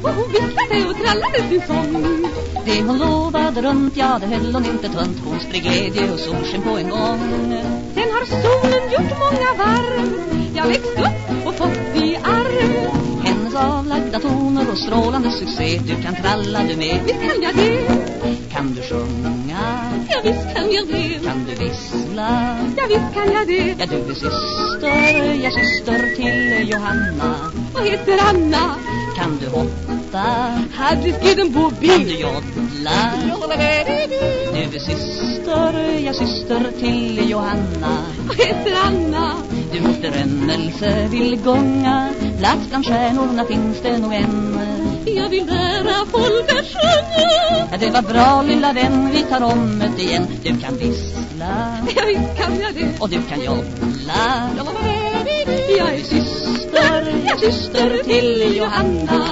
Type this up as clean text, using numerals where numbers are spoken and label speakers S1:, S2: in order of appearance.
S1: Och hon viskade sig och trallade sin sång.
S2: Det hon lovade runt, ja det höll hon inte tunt. Hon spred glädje och solsken på en gång.
S1: Sen har solen gjort många varv. Jag växt upp och fått i arv.
S2: Hennes avlagda toner och strålande succé. Du kan tralla du med.
S1: Visst kan jag det.
S2: Kan du sjunga?
S1: Ja visst kan jag det.
S2: Kan du vissla?
S1: Ja visst kan jag det.
S2: Ja du är syster, jag syster till Johanna.
S1: Vad heter Anna?
S2: Kan du hoppa?
S1: Hade skriden på bil.
S2: Kan du joddla? Du är syster, jag syster till Johanna.
S1: Vad heter Anna?
S2: Du mot rönnelse vill gånga. Plats bland stjärnorna finns det nog en.
S1: Jag vill lära folk att sjunga.
S2: Ja, det var bra lilla vän, vi tar om det igen. Du kan vissla.
S1: Ja visst kan jag det.
S2: Och du kan joddla.
S1: Jag är syster till Johanna.